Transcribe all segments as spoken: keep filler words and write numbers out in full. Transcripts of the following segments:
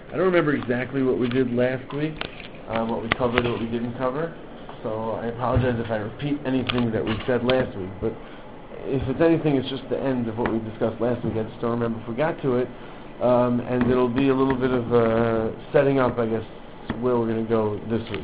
I don't remember exactly what we did last week, um, what we covered or what we didn't cover, so I apologize if I repeat anything that we said last week, but if it's anything, it's just the end of what we discussed last week. I just don't remember if we got to it, um, and it'll be a little bit of uh, setting up, I guess, where we're going to go this week.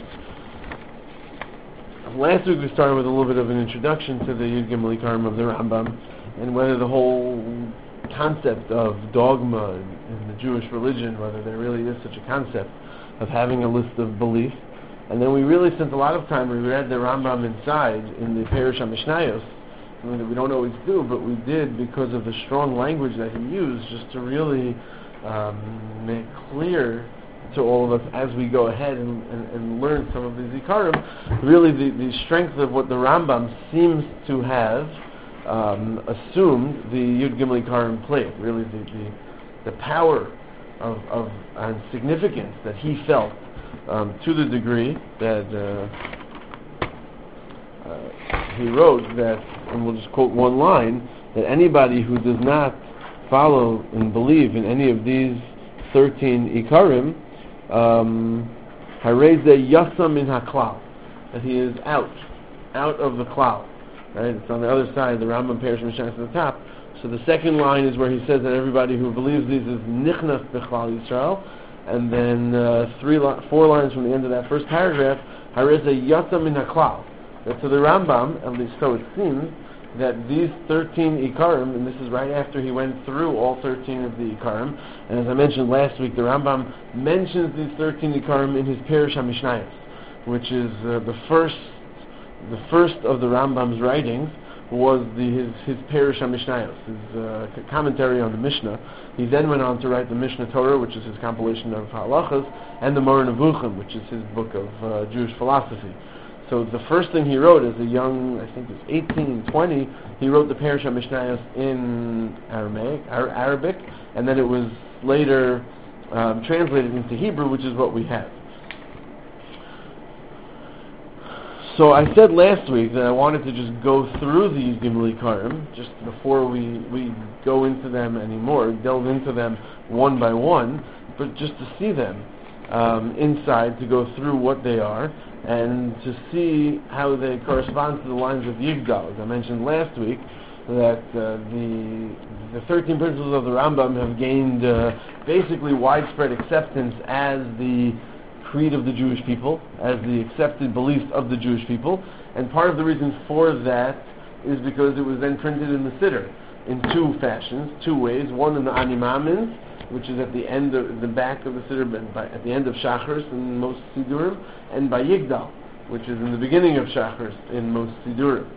Last week we started with a little bit of an introduction to the Yud Gimel Ikarim of the Rambam, and whether the whole concept of dogma in, in the Jewish religion, whether there really is such a concept of having a list of beliefs. And then we really spent a lot of time, we read the Rambam inside in the Perush HaMishnayos, something that we don't always do, but we did because of the strong language that he used, just to really um, make clear to all of us as we go ahead and, and, and learn some of these Ikarim, really the, the strength of what the Rambam seems to have um, assumed the Yud Gimel Ikarim played, really the, the, the power of, of and significance that he felt um, to the degree that uh, uh, he wrote that, and we'll just quote one line, that anybody who does not follow and believe in any of these thirteen Ikarim, Um, Yasam in Haklal, that he is out, out of the klal. Right? It's on the other side, the Rambam Perush Mishnah at the top. So the second line is where he says that everybody who believes these is Nichnas B'Chlal Yisrael, and then uh, three, li- four lines from the end of that first paragraph, Yasam in Haklal. That to the Rambam, at least so it seems, that these thirteen Ikarim, and this is right after he went through all thirteen of the Ikarim, and as I mentioned last week, the Rambam mentions these thirteen Ikarim in his Perush HaMishnayos, which is uh, the first the first of the Rambam's writings was the, his, his Perush HaMishnayos, his uh, commentary on the Mishnah. He then went on to write the Mishnah Torah, which is his compilation of halachas, and the Moreh Nevuchim, which is his book of uh, Jewish philosophy. So the first thing he wrote as a young, I think it was eighteen, twenty, he wrote the Perush HaMishnayos in Aramaic, Ar- Arabic, and then it was later um, translated into Hebrew, which is what we have. So I said last week that I wanted to just go through these Gimel Ikarim, just before we, we go into them anymore, delve into them one by one, but just to see them um, inside, to go through what they are, and to see how they correspond to the lines of Yigdal. As I mentioned last week, that uh, the the thirteen principles of the Rambam have gained uh, basically widespread acceptance as the creed of the Jewish people, as the accepted beliefs of the Jewish people, and part of the reason for that is because it was then printed in the Siddur in two fashions, two ways. One in the Ani Maamin, which is at the end of the back of the Siddur, by, at the end of Shachris in most Siddurim, and by Yigdal, which is in the beginning of Shachris in most Siddurim.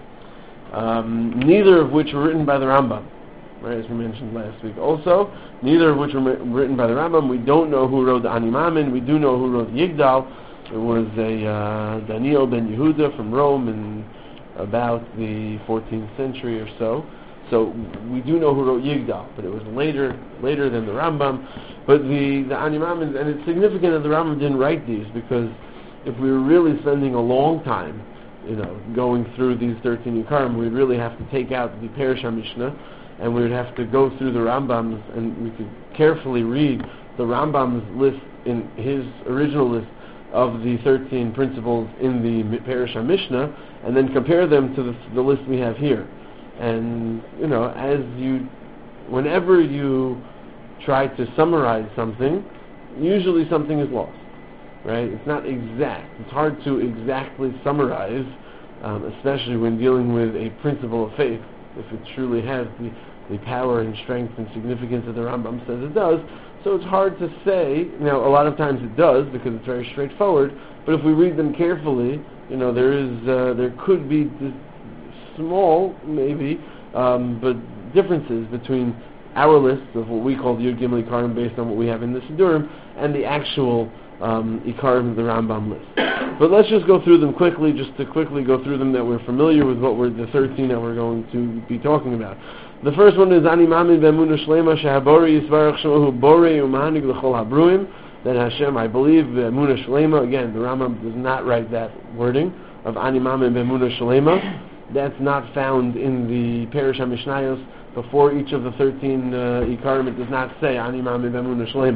Um, neither of which were written by the Rambam, right, as we mentioned last week. Also, neither of which were written by the Rambam. We don't know who wrote the Ani Maamin. We do know who wrote Yigdal. It was a uh, Daniel ben Yehuda from Rome in about the fourteenth century or so. So we do know who wrote Yigdal, but it was later later than the Rambam. But the, the Ani Maamin, and it's significant that the Rambam didn't write these, because if we were really spending a long time, you know, going through these thirteen Ikarim, we'd really have to take out the Perush HaMishnah, and we would have to go through the Rambam's, and we could carefully read the Rambam's list, in his original list of the thirteen principles in the Perush HaMishnah, and then compare them to the, the list we have here. And, you know, as you, whenever you try to summarize something, usually something is lost, right? It's not exact. It's hard to exactly summarize, um, especially when dealing with a principle of faith, if it truly has the, the power and strength and significance that the Rambam says it does. So it's hard to say. Now, a lot of times it does, because it's very straightforward, but if we read them carefully, you know, there is, uh, there could be this small, maybe, um, but differences between our list of what we call the Yud Gimel Ikarim based on what we have in the Siddurim and the actual um, Ikarim of the Rambam list. But let's just go through them quickly, just to quickly go through them, that we're familiar with what we're, the thirteen that we're going to be talking about. The first one is Ani Maamin B'Emunah Shlema Shehabori Yisvarach Shemahu Borei U'Mahanig L'Chol HaBruim, that Hashem, I believe, B'Emunah Shlema. Again, the Rambam does not write that wording of Ani Maamin B'Emunah Shlema. That's not found in the Perush HaMishnayos. Before each of the thirteen uh, Ikarim, it does not say Ani Maamin B'Emunah Shlema.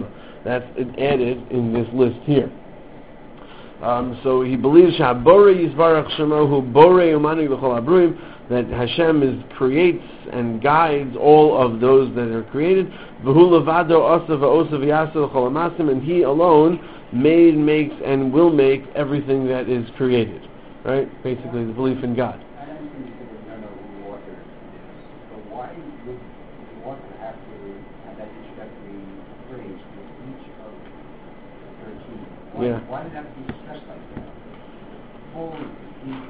That's added in this list here. Um, so he believes Shaborei Yisbarach Shemohu Borei Umanu L'chol Abruim, that Hashem is creates and guides all of those that are created. V'hu levado asa v'osa v'yasa l'chol hamasim, and He alone made, makes, and will make everything that is created. Right? Basically, the belief in God. I understand you said that you don't know who the author is, but why would the author have to have that introductory phrase with each of the thirteen? Why, Yeah. why did it have to be stressed like that? Full, complete,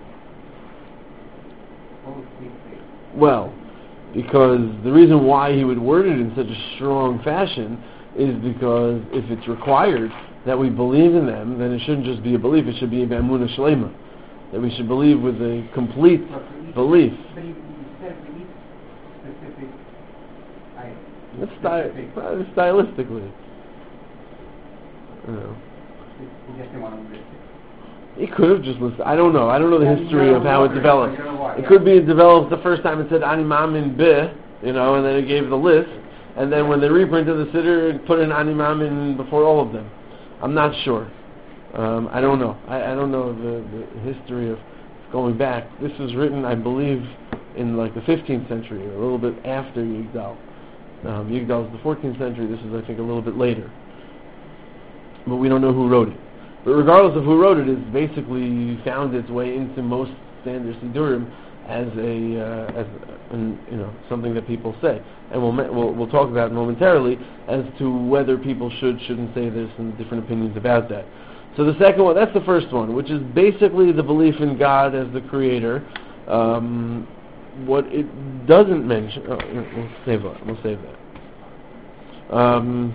full, complete faith. Well, because the reason why he would word it in such a strong fashion is because if it's required that we believe in them, then it shouldn't just be a belief, it should be a b'emunah shlema. That we should believe with a complete But for each, belief. But you, you said for each specific item. It's sty- uh, stylistically. You know. You just didn't want to list it. He could have just listed. I don't know. I don't know the Yeah, history you of know how it why, developed. you know why, It yeah. could be it developed the first time it said Ani Mamin Beh, you know, and then it gave the list. And then when they reprinted the Siddur, it put in Ani Mamin before all of them. I'm not sure. Um, I don't know. I, I don't know the, the history of going back. This was written, I believe, in like the fifteenth century, or a little bit after Yigdal. Um, Yigdal is the fourteenth century. This is, I think, a little bit later. But we don't know who wrote it. But regardless of who wrote it, it's basically found its way into most standard Siddurim as a uh, as an, you know, something that people say, and we'll we'll we'll talk about momentarily as to whether people should shouldn't say this and different opinions about that. So the second one, that's the first one, which is basically the belief in God as the Creator. Um, what it doesn't mention, oh, we'll save that. We'll save that. Um,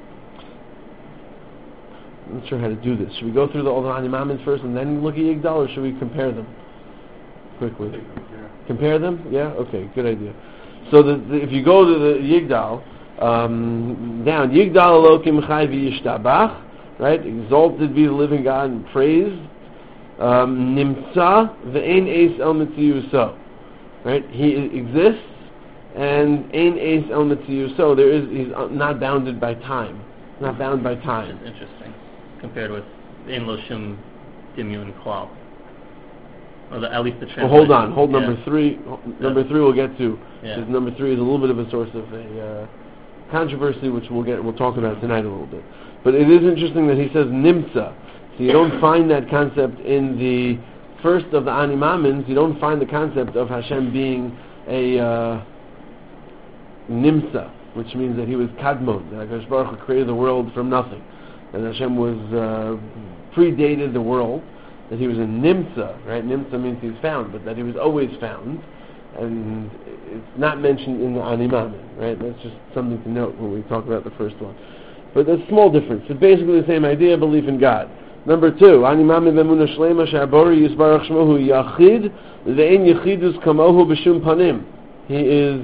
I'm not sure how to do this. Should we go through the, all the Ani Mamins first and then look at Yigdal, or should we compare them quickly? Compare. Compare them? Yeah? Okay, good idea. So the, the, if you go to the Yigdal, um, down, Yigdal Elokim Chai V'Yishtabach, right? Exalted be the living God and praised. Um, Nimtza V'Ein Eis El Mitziyuso. Right? He exists, and Ein Eis El Mitziyuso. There is, he's not bounded by time. Not bound by time. Which is interesting, compared with Ein Lo Shum Dimyun Klal. Or the, at least the translation. Well, hold on, hold yeah. number three. Number three we'll get to, Yeah. because number three is a little bit of a source of a uh, controversy, which we'll get. We'll talk about tonight a little bit. But it is interesting that he says Nimtza. So you don't find that concept in the first of the Ani Mamins. You don't find the concept of Hashem being a uh, Nimtza, which means that he was Kadmon, that HaKadosh Baruch Hu created the world from nothing, and Hashem was uh, predated the world, that he was a Nimtza, right? Nimtza means he's found, but that he was always found, and it's not mentioned in the Ani Mamin, right? That's just something to note when we talk about the first one. But there's a small difference. It's basically the same idea, belief in God. Number two, Ani Mamin V'Emunah Shlema She'abori Yisbarach Shmohu Yachid V'Ein Yechidus Kamohu B'Shum Panim. He is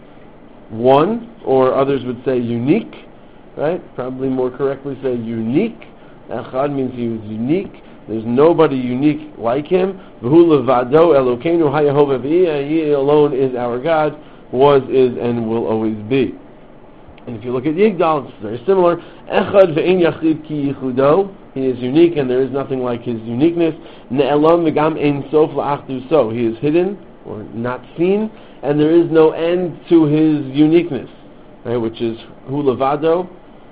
one, or others would say unique, right? Probably more correctly say unique. Echad means he was unique. There's nobody unique like him. V'hu levado Elokeinu haYehovah v'Yeh. He alone is our God, was, is, and will always be. And if you look at Yigdal, it's very similar. Echad ve'ein yachid ki yichudo. He is unique, and there is nothing like his uniqueness. Ne'elam v'gam ein sof la'achdu so. He is hidden, or not seen, and there is no end to his uniqueness, right? Which is hu levado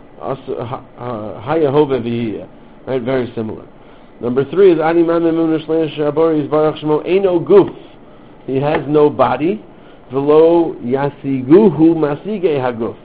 haYehovah v'Yeh. Right, very similar. Number three is Ani Mamin Emunah Shlema She'abori Yisbarach Shmo Eino Guf. He has no body. V'lo yasiguhu masigei haguf.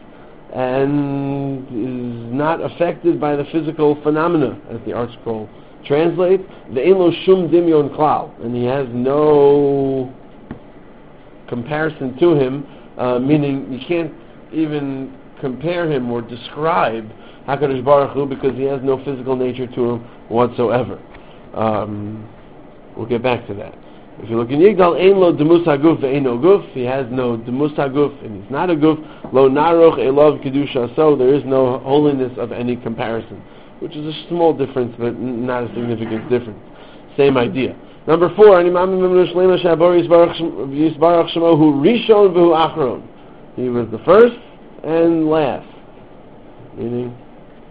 And is not affected by the physical phenomena, as the article translates. Ve'ein lo shum dimyon klal, and he has no comparison to him, uh, meaning you can't even compare him or describe HaKadosh Baruch Hu because he has no physical nature to him whatsoever. Um, we'll get back to that. If you look in Yigdal, Ein lo demus haguf ve'ein no guf. He has no demus haguf, and he's not a guf. Lo naroch elav kedusha. So there is no holiness of any comparison, which is a small difference, but n- not a significant difference. Same idea. Number four, Ani Mamin Emunah Shlema She'abori Yisbarach Shemo Hu Rishon v'Hu Achron. He was the first and last, meaning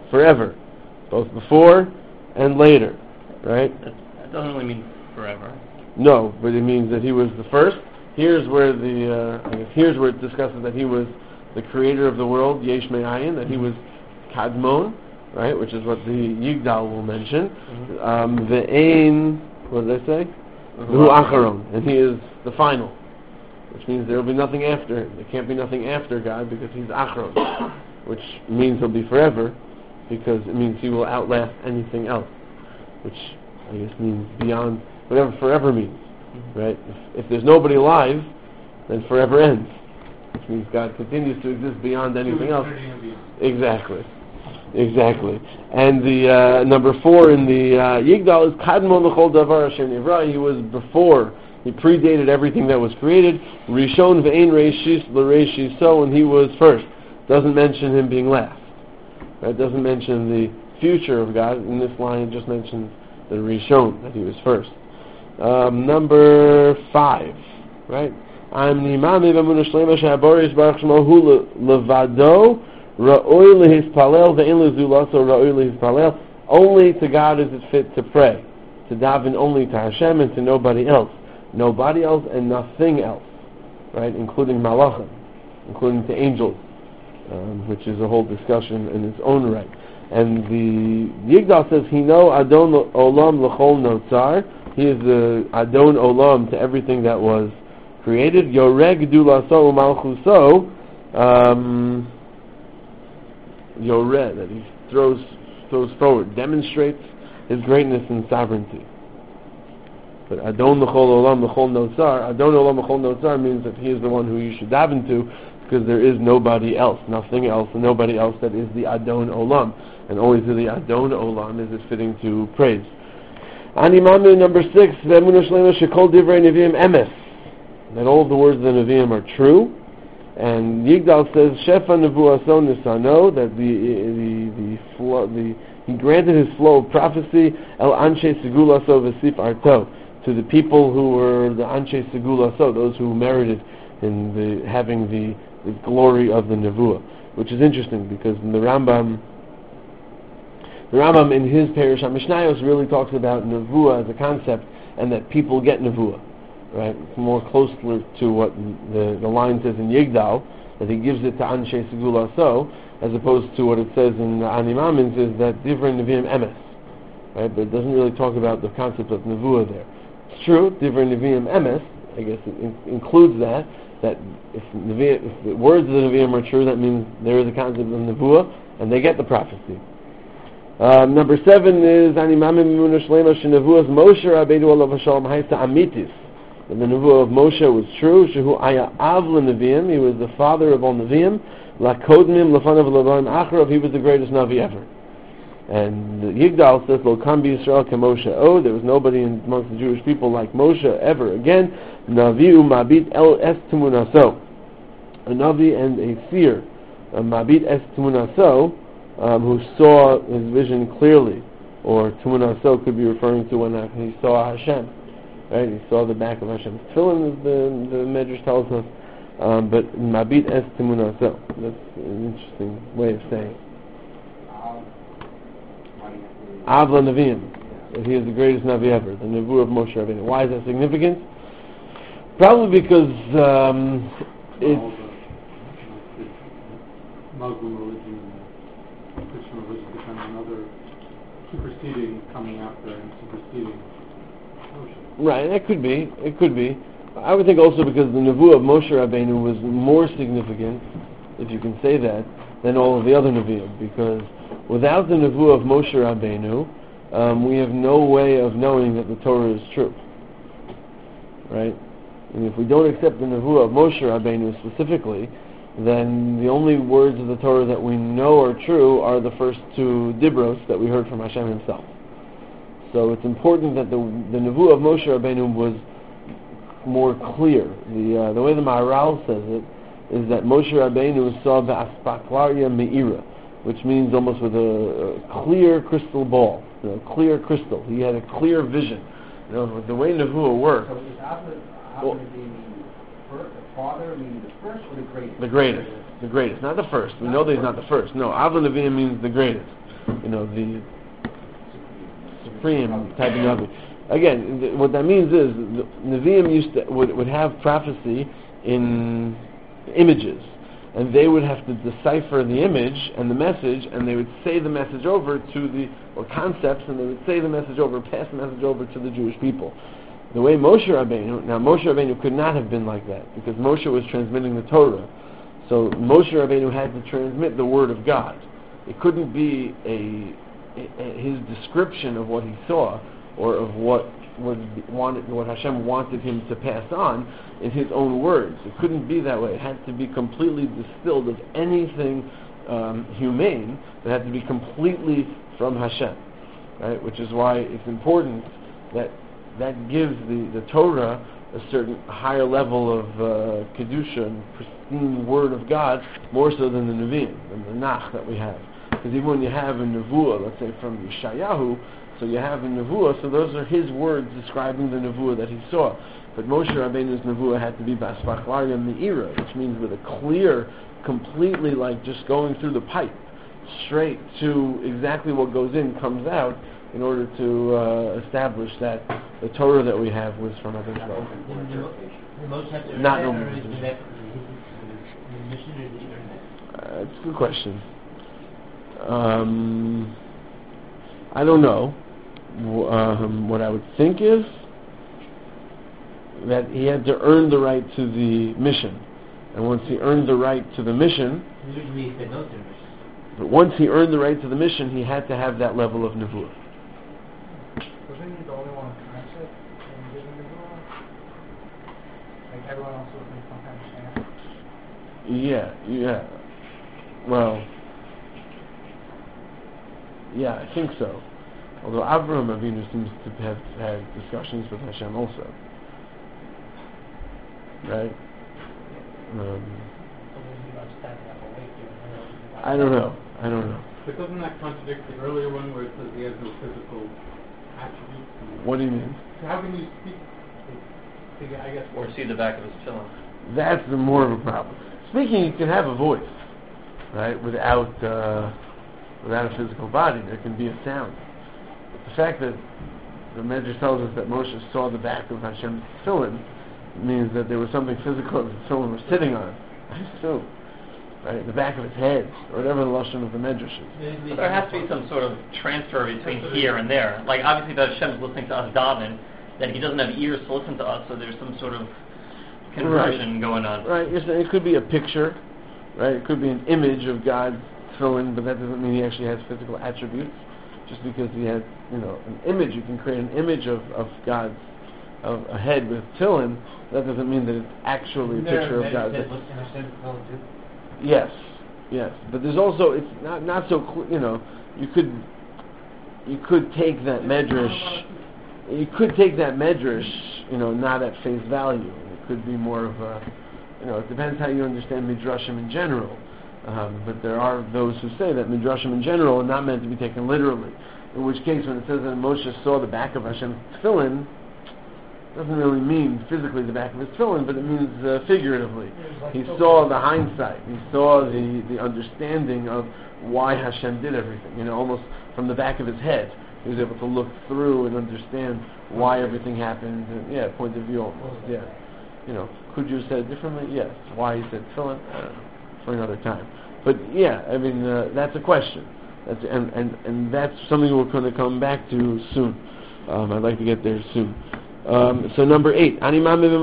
forever, both before and later, right? That, that doesn't really mean forever. No, but it means that he was the first. Here's where the uh, I guess here's where it discusses that he was the creator of the world, Yesh Me'ayin, that he was Kadmon, right? Which is what the Yigdal will mention. Mm-hmm. Um, the Ein, what did I say? Hu Acharon, and he is the final, which means there will be nothing after him. There can't be nothing after God because he's Acharon, which means he'll be forever, because it means he will outlast anything else, which I guess means beyond whatever forever means, mm-hmm. right? If, if there's nobody alive, then forever ends, which means God continues to exist beyond anything else. Exactly. Exactly. And the uh, number four in the uh, Yigdal is Kadmon l'chol davar asher nivra. He was before, he predated everything that was created. Rishon ve'ein reishis l'reishi so, and he was first. Doesn't mention him being last. Right? Doesn't mention the future of God. In this line it just mentions the Rishon, that he was first. Um, number five, right? I'm nimami b'emunah shlema she'haboris baruch shemo hu levado ra'oi lehispalel ve'in lezulaso ra'oi lehispalel. Only to God is it fit to pray, to daven only to Hashem and to nobody else, nobody else and nothing else, right? Including malachim, including to angels, um, which is a whole discussion in its own right. And the Yigdal says, Hino Adon Olam L'chol Notzar. He is the Adon Olam to everything that was created. Yoreg Dulaso Umalchuso. Um, Yored, that he throws throws forward, demonstrates his greatness and sovereignty. But Adon L'chol Olam L'chol Notzar. Adon Olam L'chol Notzar means that he is the one who you should daven to, because there is nobody else, nothing else, and nobody else that is the Adon Olam. And only to the Adon Olam is it fitting to praise. Animamu number six, Ve'emunah shlema shekol divrei neviim emes. That all of the words of the Nevi'im are true. And Yigdal says, Shefa nevuaso nisano, that the the the, flow, the he granted his flow of prophecy el anshe segulaso v'sif arto, to the people who were the anshe segulaso, those who merited in the having the, the glory of the nevuah, which is interesting because in the Rambam. The Rambam in his Perush HaMishnayos really talks about nevuah as a concept, and that people get nevuah, right? It's more closely to what the, the line says in Yigdal, that he gives it to Anshe Segula So, as opposed to what it says in Ani Mamin, says that Divrei Nevi'im Emes, right? But it doesn't really talk about the concept of nevuah there. It's true, Divrei Nevi'im Emes, I guess it in, includes that, that if, Nevi'im, if the words of the Nevi'im are true, that means there is a concept of nevuah, and they get the prophecy. Um, number seven is Animamim Emunah Shlema Shenevuas Moshe Rabbeinu Olav Hashalom Haisa Amitis. And the nevuah of Moshe was true. Shehu Aya Av LeNeviim. He was the father of all Neviim. Lakodmim Lefanav Levaim Acharov. He was the greatest Navi ever. And Yigdal says, Lo Kam B'Yisrael K'Moshe O. There was nobody amongst the Jewish people like Moshe ever again. Navi Umabit El Es Tumunaso. A Navi and a seer. A Mabit Es Tumunaso. Um, who saw his vision clearly, or Tumunaso could be referring to when uh, he saw Hashem, right? He saw the back of Hashem's tefillin, as the, the Medrash tells us, um, but Mabit Es Tumunaso. That's an interesting way of saying it. Av LeNeviim, that he is the greatest Navi ever, the Nevuah of Moshe Rabbeinu. Why is that significant? Probably because um, it's Muslim religion. Christian religion becomes another superseding, coming after and superseding notion. Right, that could be. It could be. I would think also because the Nevuah of Moshe Rabbeinu was more significant, if you can say that, than all of the other Nevi'im. Because without the Nevuah of Moshe Rabbeinu, um, we have no way of knowing that the Torah is true. Right? And if we don't accept the Nevuah of Moshe Rabbeinu specifically, then the only words of the Torah that we know are true are the first two dibros that we heard from Hashem himself. So it's important that the the Nevuah of Moshe Rabbeinu was more clear. The uh, the way the Maharal says it is that Moshe Rabbeinu saw the Aspaklaria Me'ira, which means almost with a, a clear crystal ball, you know, clear crystal. He had a clear vision. You know, the way Nevuah works. So is Abba, Abba well, the father, meaning the first or the greatest? The greatest. The greatest, not the first. We know that he's not the first. No, Av LeNeviim means the greatest. you know, the supreme type of Navi. Again, th- what that means is the Nevi'im used to, would, would have prophecy in images, and they would have to decipher the image and the message, and they would say the message over to the, or concepts, and they would say the message over, pass the message over to the Jewish people. The way Moshe Rabbeinu, now Moshe Rabbeinu could not have been like that, because Moshe was transmitting the Torah. So Moshe Rabbeinu had to transmit the Word of God. It couldn't be a, a, a his description of what he saw, or of what was wanted, what Hashem wanted him to pass on in his own words. It couldn't be that way. It had to be completely distilled of anything um, humane. It had to be completely from Hashem, right? Which is why it's important that that gives the, the Torah a certain higher level of uh, kedusha and pristine word of God, more so than the Nevi'im, than the Nach that we have. Because even when you have a Nevuah, let's say from Yeshayahu, so you have a Nevuah, so those are his words describing the Nevuah that he saw. But Moshe Rabbeinu's Nevuah had to be Basfachlaria Me'ira, which means with a clear, completely like just going through the pipe, straight to exactly what goes in comes out, in order to uh, establish that the Torah that we have was from Hashem. Not no uh, It's a good question. Um, I don't know. Um, what I would think is that he had to earn the right to the mission, and once he earned the right to the mission, Usually he said no to the mission. but once he earned the right to the mission, he had to have that level of nevuah. Wasn't he the only one concept in giving the law? Like everyone else was in some kind of sham? Yeah, yeah. Well, yeah, I think so. Although Avraham Avinu seems to have had discussions with Hashem also, right? Um, I don't know. I don't know. But doesn't that contradict the earlier one where it says he has no physical attributes? What do you mean? So how can you speak? To, I guess. Or see the back of his tefillin. That's the more of a problem. Speaking, you can have a voice, right? Without uh, without a physical body, there can be a sound. The fact that the Medrash tells us that Moshe saw the back of Hashem's tefillin means that there was something physical that the tefillin was sitting on, I assume. Right? The back of his head, or whatever the lashon of the Medrash is. But there has to be some sort of transfer between here and there. Like, obviously that Hashem is listening to us daven, that he doesn't have ears to listen to us, so there's some sort of conversion right. going on. Right, yes, it could be a picture, right? It could be an image of God's tefillin, but that doesn't mean he actually has physical attributes. Just because he has, you know, an image, you can create an image of, of God's, of a head with tefillin, that doesn't mean that it's actually a picture of God's head. Yes, yes, but there's also, it's not not so clear, you know, you could you could take that medrash, you could take that medrash, you know, not at face value. It could be more of a, you know, it depends how you understand midrashim in general. Um, but there are those who say that midrashim in general are not meant to be taken literally. In which case, when it says that Moshe saw the back of Hashem's tefillin, it doesn't really mean physically the back of his tefillin, but it means uh, figuratively. He saw the hindsight. He saw the, the understanding of why Hashem did everything. You know, almost from the back of his head, he was able to look through and understand why everything happened. And, yeah, point of view almost. Yeah, you know, could you have said it differently? Yes. Why he said tefillin? I don't know. For another time. But yeah, I mean, uh, that's a question. That's, and, and, and that's something we're going to come back to soon. Um, I'd like to get there soon. Um, so number eight. All the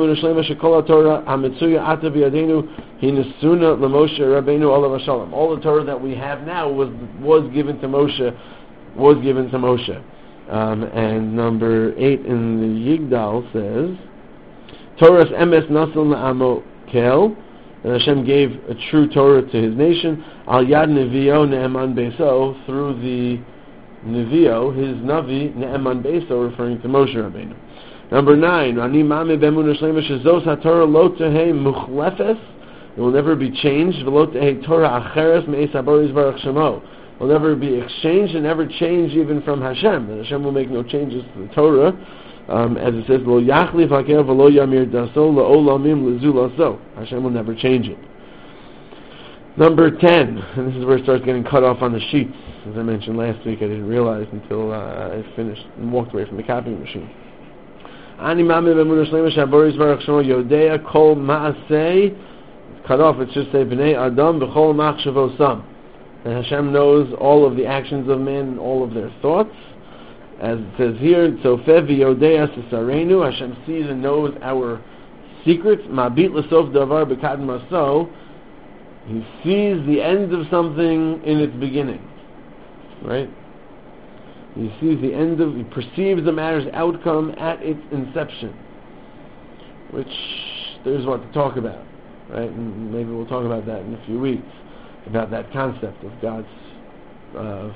Torah that we have now was was given to Moshe, was given to Moshe. Um, and number eight in the Yigdal says, Torah's emes nasil na'amo kel, and Hashem gave a true Torah to His nation, al yad nevio ne'eman beso, through the nevio, his navi ne'eman beso, referring to Moshe Rabbeinu. Number nine, ani mame b'emunah shlema shezos haTorah lo tehei muchlefes, it will never be changed, v'lo tehei Torah acheres me'es haboris baruch shemo, it will never be exchanged and never change even from Hashem. And Hashem will make no changes to the Torah. Um, as it says, Lo yachlif haker v'lo yamir daso la'olamim lezu laso. Hashem will never change it. Number ten, and this is where it starts getting cut off on the sheets. as I mentioned last week, I didn't realize until uh, I finished and walked away from the copying machine. Ani mami b'emunah shlema shaboris baruch shemo yodea kol ma'aseh. Cut off, it should say b'nei adam b'chol machshavosam. And Hashem knows all of the actions of men and all of their thoughts. As it says here, Tzofeh v'yodea sesarenu, Hashem sees and knows our secrets. Ma'bit l'sof davar b'kad maso. He sees the end of something in its beginning. Right? He sees the end of, he perceives the matter's outcome at its inception. Which, there's what to talk about. Right? And maybe we'll talk about that in a few weeks. About that concept of God's uh,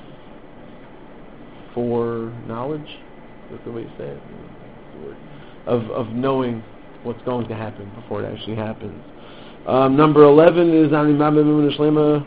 foreknowledge. Is that the way you say it? Of, of knowing what's going to happen before it actually happens. Um, number eleven is Ani Ma'ameh B'emunah Shlema.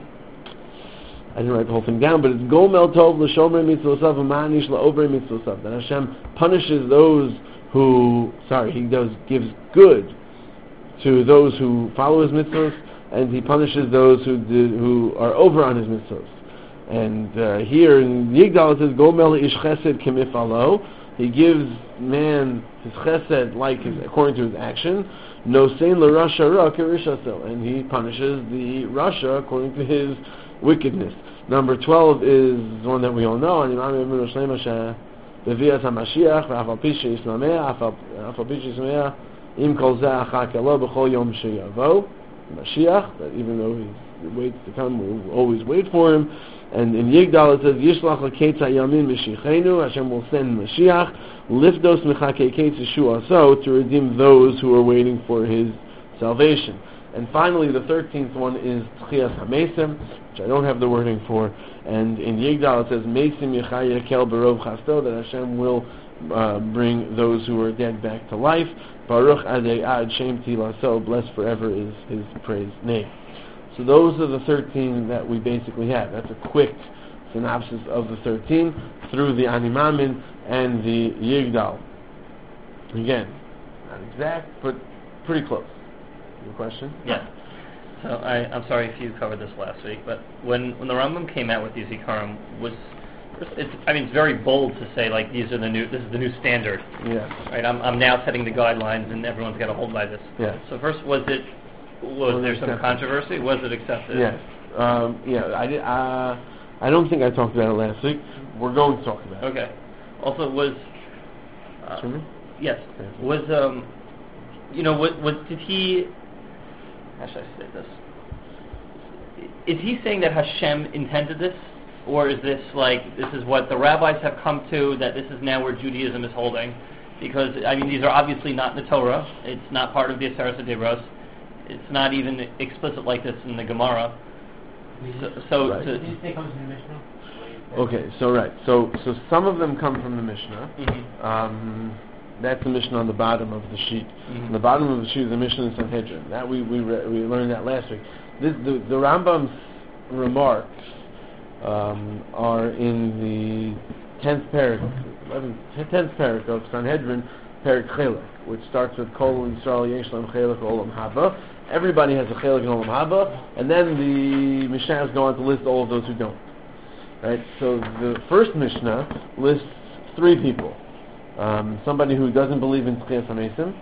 I didn't write the whole thing down, but it's Gomel Tov L'Shomer Mitzvosav V'Ma'anish L'Ovrei Mitzvosav. That Hashem punishes those who, sorry, He does gives good to those who follow His mitzvos, and He punishes those who did, who are over on His mitzvos. And uh, here in Yigdal it says Gomel Ish Chesed K'mifalo. He gives man his chesed like his, according to his action. No sein l'rasha ra k'rishaso, and he punishes the rasha according to his wickedness. Number twelve is one that we all know. Ani ma'ameh b'emunah shlema she'bevias haMashiach v'afal pi she'yismameh afal pi she'yismameh im kol zeh achar kelo b'chol yom she'yavo. Mashiach, that even though he waits to come, we'll always wait for him. And in Yigdal it says, Yishlach l'keitz ha'yamin m'shichenu, Hashem will send Mashiach, lifdos mechakei keitz yeshuaso, to redeem those who are waiting for his salvation. And finally, the thirteenth one is Tchias HaMesim, which I don't have the wording for. And in Yigdal it says, Mesim yechaya kel barov chasto, that Hashem will uh, bring those who are dead back to life. Baruch adei ad shem tilaso, blessed forever is his praised name. So those are the thirteen that we basically have. That's a quick synopsis of the thirteen through the Ani Ma'ameh and the Yigdal. Again, not exact, but pretty close. Your question? Yeah. So I, I'm sorry if you covered this last week, but when, when the Rambam came out with these Ikarim, was it's, I mean, it's very bold to say like these are the new, this is the new standard. Yeah. Right. I'm I'm now setting the guidelines, and everyone's got to hold by this. Yeah. So first, was it was, was there some accepted? Controversy? Was it accepted? Yes. Um, yeah. I did. Uh, I don't think I talked about it last week. We're going to talk about it. Okay. Also, was uh, yes okay. was um you know what what did he? How should I say this? Is he saying that Hashem intended this, or is this like this is what the rabbis have come to, that this is now where Judaism is holding? Because I mean, these are obviously not in the Torah. It's not part of the Aseret Dibros. It's not even explicit like this in the Gemara. So, so right. to, Did you say comes from the Mishnah? Okay, so right, so so some of them come from the Mishnah. mm-hmm. Um, that's the Mishnah on the bottom of the sheet. Mm-hmm. On the bottom of the sheet is the Mishnah in Sanhedrin. That we we re- we learned that last week. This, the the Rambam's remarks um, are in the tenth parak, tenth parak of Sanhedrin, parak Chelek, which starts with Kol Yisrael Yesh Lam Chelek Olam Haba. Everybody has a Chelek in Olam Haba, and then the Mishnah go on to list all of those who don't. Right. So the first Mishnah lists three people. Um, somebody who doesn't believe in Tchias HaMesim.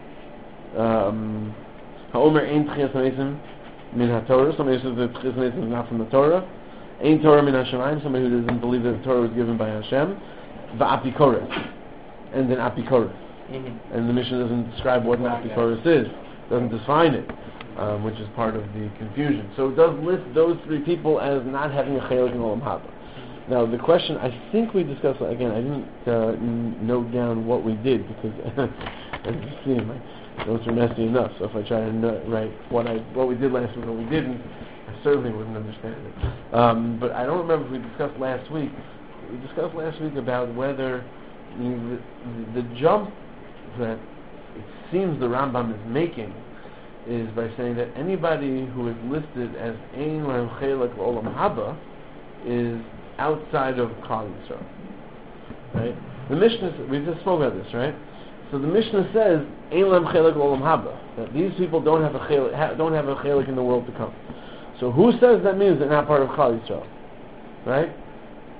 Ha'omer ein Tchias HaMesim min HaTorah. Somebody who says that Tchias HaMesim is not from the Torah. Ein Torah min HaShemayim. Somebody who doesn't believe that the Torah was given by Hashem. Va'apikoros. And then apikoros. Mm-hmm. And the Mishnah doesn't describe what an apikoros is. Doesn't define it, um, which is part of the confusion. So it does list those three people as not having a chelik in Olam Haba. Now the question, I think we discussed, again, I didn't uh, n- note down what we did, because as you see, my notes are messy enough, so if I try to no- write what I what we did last week and what we didn't, I certainly wouldn't understand it. Um, but I don't remember if we discussed last week. We discussed last week about whether you know, the, the jump that it seems the Rambam is making is by saying that anybody who is listed as Ein Lam Chelek Olam Haba is outside of Klal Yisrael. Right? The Mishnah, we just spoke about this, right? So the Mishnah says Ein Lam Chelek Olam Haba, that these people don't have a chelek, ha, don't have a chelek in the world to come. So who says that means they're not part of Klal Yisrael? Right?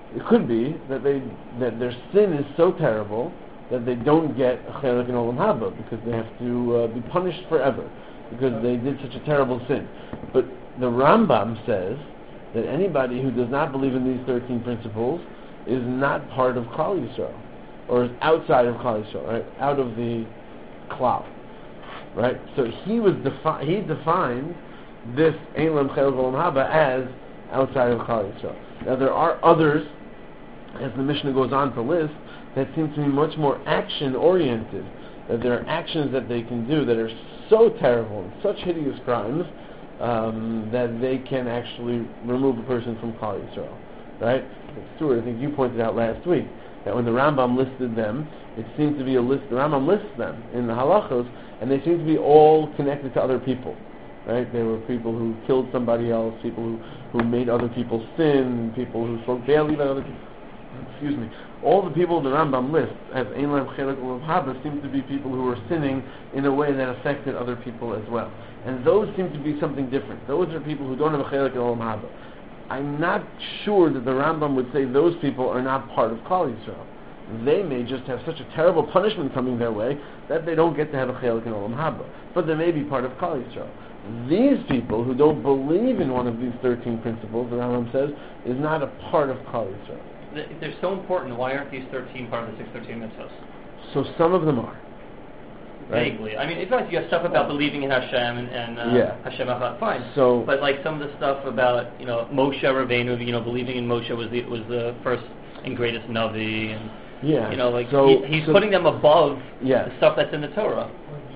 It could be that they that their sin is so terrible that they don't get a chelik in Olam Haba because they have to uh, be punished forever because they did such a terrible sin. But the Rambam says that anybody who does not believe in these thirteen principles is not part of Klal Yisrael, or is outside of Klal Yisrael, right? Out of the Klal, right? So he was defi- he defined this Ein Lam Chelik Olam Haba as outside of Klal Yisrael. Now there are others, as the Mishnah goes on to list, that seem to be much more action-oriented, that there are actions that they can do that are so terrible and such hideous crimes um, that they can actually remove a person from Klal Yisrael, right? Stuart, I think you pointed out last week that when the Rambam listed them, it seemed to be a list, the Rambam lists them in the halachos, and they seem to be all connected to other people, right? They were people who killed somebody else, people who, who made other people sin, people who spoke badly about other people. Excuse me. All the people the Rambam lists as Ein Lam Chelik Olam Haba seem to be people who were sinning in a way that affected other people as well. And those seem to be something different. Those are people who don't have a Chelik Olam Haba. I'm not sure that the Rambam would say those people are not part of Klal Yisrael. They may just have such a terrible punishment coming their way that they don't get to have a Chelik in Olam Haba. But they may be part of Klal Yisrael. These people who don't believe in one of these thirteen principles, the Rambam says, is not a part of Klal Yisrael. If they're so important, why aren't these thirteen part of the six thirteen mitzvahs? So some of them are. Right? Vaguely. I mean, in fact, you have stuff about believing in Hashem and, and uh, yeah. Hashem Echad, fine. So, but like some of the stuff about, you know, Moshe Rabbeinu, you know, believing in Moshe was the was the first and greatest Navi, and yeah. you know, like so, he, he's so putting them above yeah. the stuff that's in the Torah.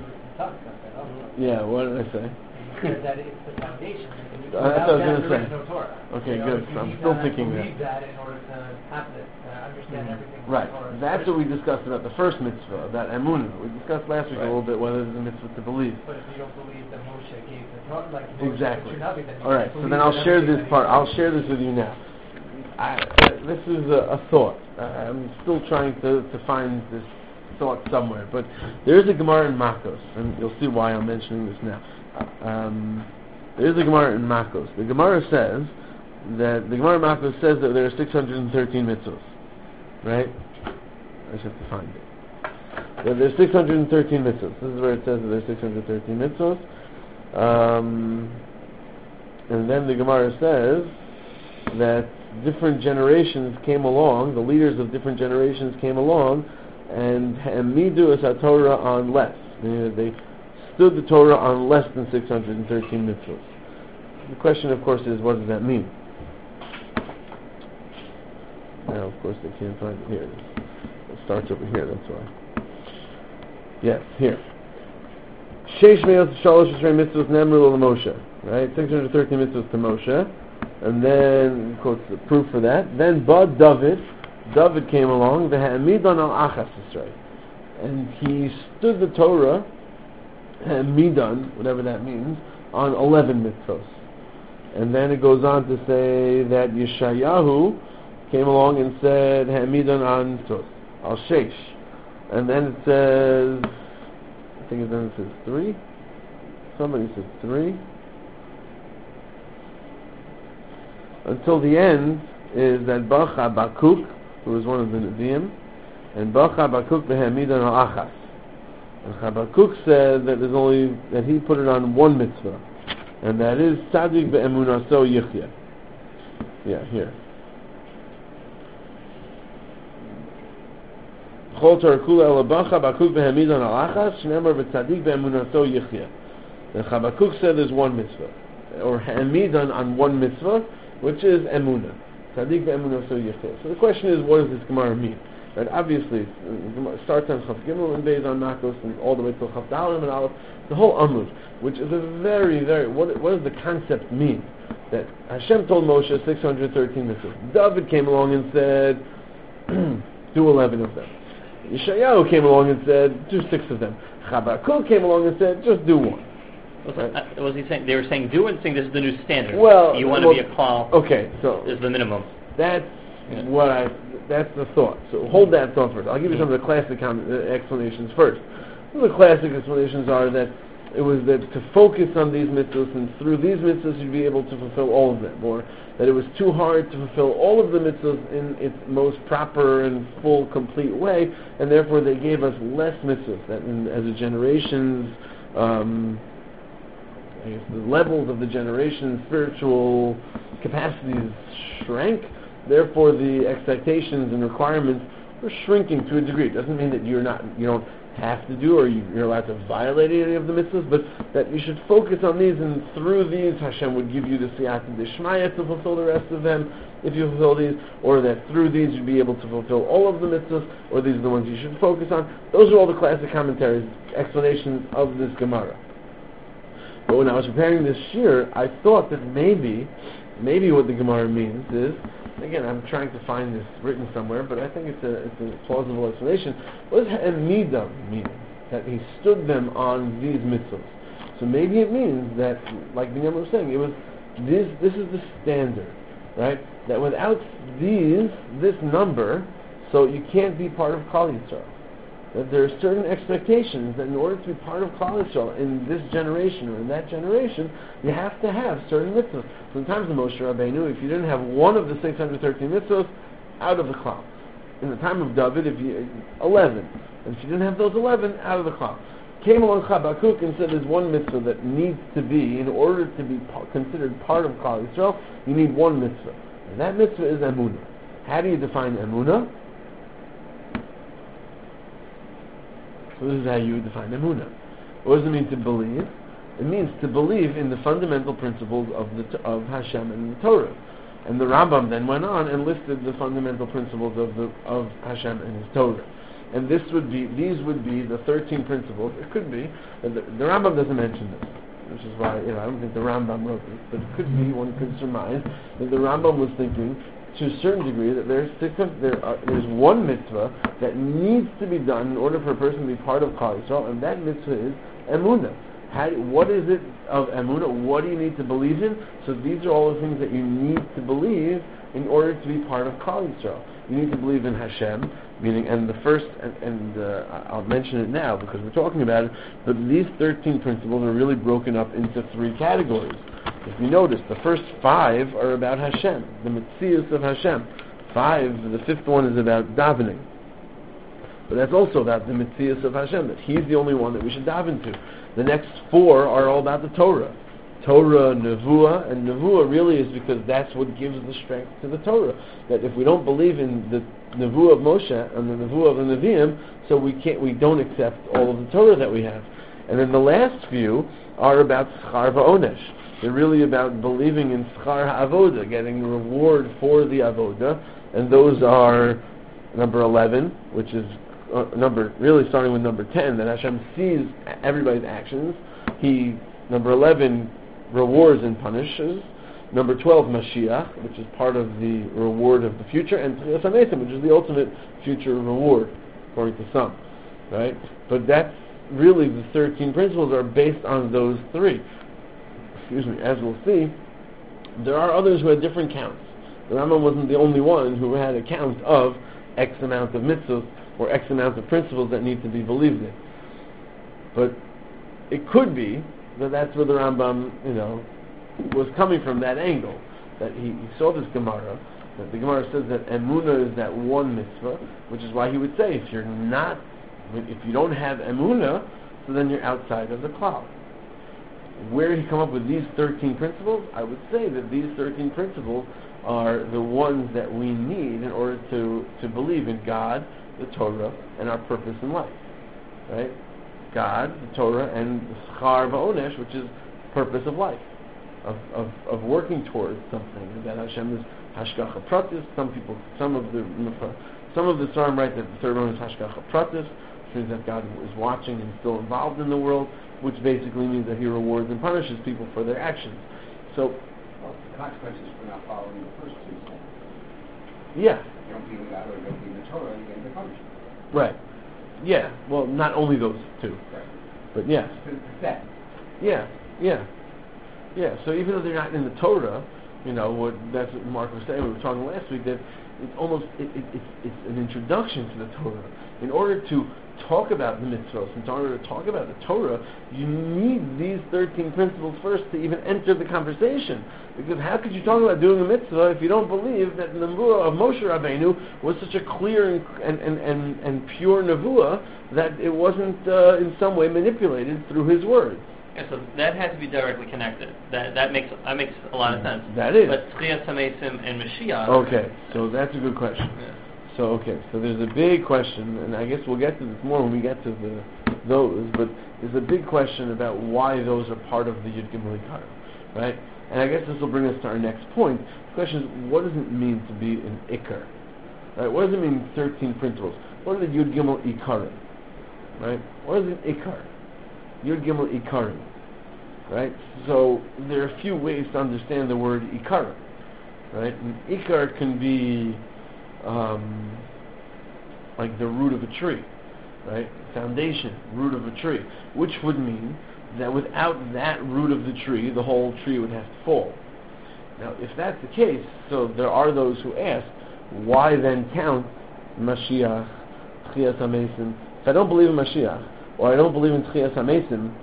Yeah. What did I say? That it's the foundation. Uh, that's what I was going to say. No Torah. Okay, you know, good. So I'm still that, thinking believe that. that in order to have it, uh, understand Mm-hmm. everything. Right. Torah. That's what we discussed about the first mitzvah, about emunah. We discussed last week Right. a little bit whether it's a mitzvah to believe. But if you don't believe that Moshe gave the Torah, like Moshe Exactly. Navi, then you All right. don't So believe then I'll in share everything this that part. he I'll said. share this with you now. I, this is a, a thought. I, I'm still trying to, to find this thought somewhere, but there's a Gemara in Makos, and you'll see why I'm mentioning this now. Um, there's a Gemara in Makos. The Gemara says that the Gemara in Makos says that there are six hundred thirteen mitzvahs, right? I just have to find it. That there's six hundred thirteen mitzvahs. This is where it says that there's six hundred thirteen mitzvahs. Um, and then the Gemara says that different generations came along, the leaders of different generations came along, and hamidu es Torah on less. They stood the Torah on less than six hundred thirteen mitzvahs. The question, of course, is what does that mean? Now, of course, they can't find it here. It starts over here, that's why. Yes, here. Sheish me'os shalosh esrei mitzvahs nemru l'Moshe. Right, six hundred thirteen mitzvahs to Moshe. And then, of course, the proof for that. Then, Bud David, David came along, the ha'amidon al achas Yisrael. And he stood the Torah, ha'amidon, whatever that means, on eleven mitzvahs. And then it goes on to say that Yeshayahu came along and said ha'amidon on tos, al sheish. And then it says, I think then it says three. Somebody said three. Until the end is that Bach Habakuk, who was one of the Nevi'im, and Bach Habakuk behamidan al-achas. And Habakuk said that there's only that he put it on one mitzvah, and that is Tzadik be'emunaso yichya. Yeah, here. Chol Torah kula el Bach Habakuk behamidan al-achas, shneimar v'tzadik be'emunaso yichya. And Habakuk said there's one mitzvah, or hamidan on one mitzvah, which is emunah. Tzadik ve'emunah so yicheh. So the question is, what does this Gemara mean? Right? Obviously, it starts on Chaf Gimel and Beis on Makos and all the way till Chaf Dalet and Aleph, the whole Amud, which is a very, very, what, what does the concept mean? That Hashem told Moshe six hundred thirteen mitzvahs. David came along and said, do eleven of them. Yeshayahu came along and said, do six of them. Chabakuk came along and said, just do one. Was, right. uh, was he saying they were saying do it and saying this is the new standard? Well, you want well, to be a klal. Okay, so this is the minimum. That's yeah. what I. That's the thought. So hold that thought first. I'll give you some of the classic com- uh, explanations first. Some of the classic explanations are that it was that to focus on these mitzvahs, and through these mitzvahs you'd be able to fulfill all of them, or that it was too hard to fulfill all of the mitzvahs in its most proper and full, complete way, and therefore they gave us less mitzvahs. That in, as a generation's, um, I guess the levels of the generation's spiritual capacities shrank, therefore the expectations and requirements were shrinking to a degree. It doesn't mean that you're not, you don't have to do, or you, you're allowed to violate any of the mitzvahs, but that you should focus on these, and through these Hashem would give you the siyata d'shmaya to fulfill the rest of them, if you fulfill these, or that through these you'd be able to fulfill all of the mitzvahs, or these are the ones you should focus on. Those are all the classic commentaries, explanations of this Gemara. But when I was preparing this shir, I thought that maybe, maybe what the Gemara means is, again, I'm trying to find this written somewhere, but I think it's a it's a plausible explanation. What does ha'emidam mean? That he stood them on these mitzvahs. So maybe it means that, like Binyamin was saying, it was this this is the standard, right? That without these, this number, so you can't be part of Klal Yisrael. That there are certain expectations that in order to be part of Klal Yisrael in this generation or in that generation, you have to have certain mitzvahs. Sometimes the Moshe Rabbeinu, if you didn't have one of the six hundred thirteen mitzvahs, out of the Klal. In the time of David, if you eleven, and if you didn't have those eleven, out of the Klal. Came along Habakkuk and said there's one mitzvah that needs to be, in order to be pa- considered part of Klal Yisrael, you need one mitzvah. And that mitzvah is emunah. How do you define emunah? So this is how you would define emunah. What does it mean to believe? It means to believe in the fundamental principles of the of Hashem and the Torah. And the Rambam then went on and listed the fundamental principles of the of Hashem and His Torah. And this would be these would be the thirteen principles. It could be the, the Rambam doesn't mention this, which is why you know I don't think the Rambam wrote this, but it could be, one could surmise that the Rambam was thinking to a certain degree that there's six of, there are, there's one mitzvah that needs to be done in order for a person to be part of Klal Yisrael, and that mitzvah is emunah. How, what is it of emunah? What do you need to believe in? So these are all the things that you need to believe in order to be part of Klal Yisrael. You need to believe in Hashem, meaning, and the first, and, and uh, I'll mention it now because we're talking about it, but these thirteen principles are really broken up into three categories. If you notice, the first five are about Hashem, the Metzius of Hashem. Five, the fifth one is about davening. But that's also about the Metzius of Hashem, that He's the only one that we should daven to. The next four are all about the Torah. Torah, Nevuah, and Nevuah really is because that's what gives the strength to the Torah. That if we don't believe in the Nevuah of Moshe and the Nevuah of the Nevi'im, so we can't, we don't accept all of the Torah that we have. And then the last few are about Schar Va'onesh. They're really about believing in Schar HaAvoda, getting reward for the Avoda, and those are number eleven, which is uh, number really starting with number ten, that Hashem sees everybody's actions. He, number eleven, rewards and punishes. Number twelve, Mashiach, which is part of the reward of the future, and Tchias HaMesim, which is the ultimate future reward, according to some, right? But that's really the thirteen principles are based on those three. Excuse me, as we'll see, there are others who had different counts. The Rambam wasn't the only one who had a count of X amount of mitzvahs or X amount of principles that need to be believed in. But it could be that that's where the Rambam, you know, was coming from, that angle. That he, he saw this Gemara, that the Gemara says that emunah is that one mitzvah, which is why he would say, if you're not, if you don't have emunah, so then you're outside of the cloud. Where did he come up with these thirteen principles? I would say that these thirteen principles are the ones that we need in order to, to believe in God, the Torah, and our purpose in life. Right? God, the Torah, and the Schar Va'onesh, which is purpose of life, of, of, of working towards something. That Hashem is Hashgacha Pratis. Some people, some of the some of the Svarim write that the third one is Hashgacha Pratis, which means that God is watching and still involved in the world, which basically means that He rewards and punishes people for their actions. So, well, the consequences for not following the first two things. Yeah. You don't believe in God or you don't believe in the Torah, you get the punishment. Right. Yeah. Well, not only those two, Right. but yes. To that. Yeah. Yeah. Yeah. So even though they're not in the Torah, you know, what that's what Mark was saying. We were talking last week that it's almost it, it, it's it's an introduction to the Torah. In order to talk about the mitzvahs, in order to talk about the Torah, you need these thirteen principles first to even enter the conversation. Because how could you talk about doing a mitzvah if you don't believe that the nevuah of Moshe Rabbeinu was such a clear and and, and, and pure nevuah that it wasn't uh, in some way manipulated through his words? And so that has to be directly connected. That that makes that makes a lot of sense. That is. But Tchias HaMesim and Mashiach. Okay, so that's a good question. Yeah. So okay, so there's a big question, and I guess we'll get to this more when we get to the those. But there's a big question about why those are part of the Yud Gimel Ikarim, right? And I guess this will bring us to our next point. The question is, what does it mean to be an Ikar? Right? What does it mean? Thirteen principles. What are the Yud Gimel Ikarim? Right? What is an Ikar? Yud Gimel Ikarim. Right? So there are a few ways to understand the word Ikarim. Right? An Ikar can be um, like the root of a tree. Right? Foundation, root of a tree. Which would mean that without that root of the tree, the whole tree would have to fall. Now, if that's the case, so there are those who ask, why then count Mashiach, Tchias HaMesim? If I don't believe in Mashiach, or I don't believe in Tchias HaMesim,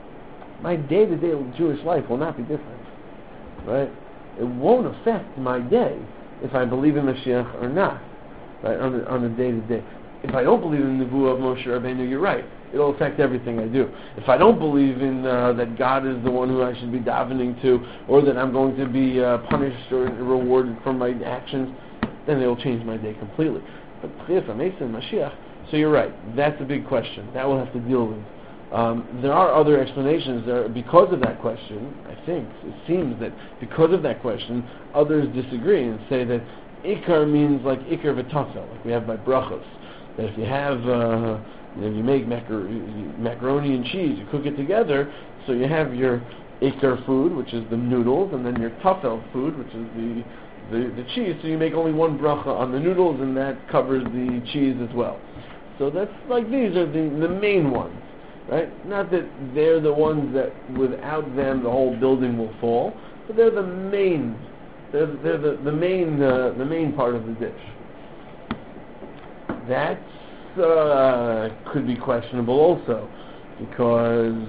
my day-to-day Jewish life will not be different, right? It won't affect my day if I believe in Mashiach or not, right? On the on the day-to-day. If I don't believe in the nevuah of Moshe Rabbeinu, you're right. It'll affect everything I do. If I don't believe in uh, that God is the one who I should be davening to, or that I'm going to be uh, punished or rewarded for my actions, then it'll change my day completely. But Tchias HaMesim, Mashiach, so you're right. That's a big question. That we'll have to deal with. Um, there are other explanations there because of that question. I think it seems that because of that question, others disagree and say that Ikar means like Ikar v'tafel, like we have by brachos. That if you have, uh, you know, you make macar- macaroni and cheese, you cook it together, so you have your Ikar food, which is the noodles, and then your tafel food, which is the, the the cheese. So you make only one bracha on the noodles, and that covers the cheese as well. So that's like these are the the main ones. Right? Not that they're the ones that without them the whole building will fall, but they're the main, they're, they're the, the main, uh, the main part of the dish. That uh, could be questionable also, because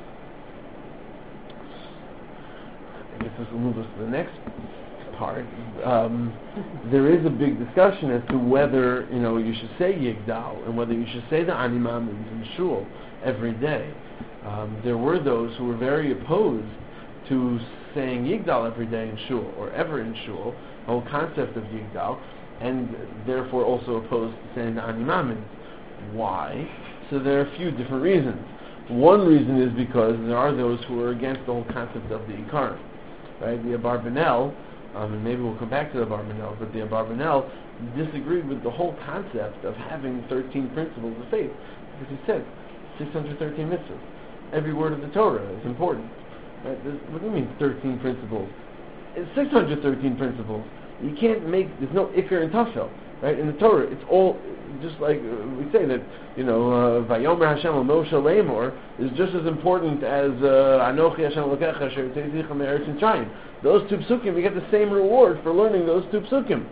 I guess this will move us to the next part. Um, there is a big discussion as to whether you know you should say Yigdal and whether you should say the Ani Ma'amins in shul every day. Um, there were those who were very opposed to saying Yigdal every day in shul, or ever in shul, the whole concept of Yigdal, and therefore also opposed to saying the Ani Ma'amins. Why? So there are a few different reasons. One reason is because there are those who are against the whole concept of the Ikarim. Right? The Abarbanel, um, and maybe we'll come back to the Abarbanel, but the Abarbanel disagreed with the whole concept of having thirteen principles of faith, because he said six hundred thirteen mitzvahs. Every word of the Torah is important. Right? There's, what do you mean thirteen principles? It's six hundred thirteen principles. You can't make, there's no Iker and Tafel, right? In the Torah, it's all, just like uh, we say that, you know, Vayomer Hashem al Moshe Lemor is just as important as Anochi Hashem Elokecha Asher Teizicha Me'eretz Mitzrayim. Those two psukim, you get the same reward for learning those two psukim.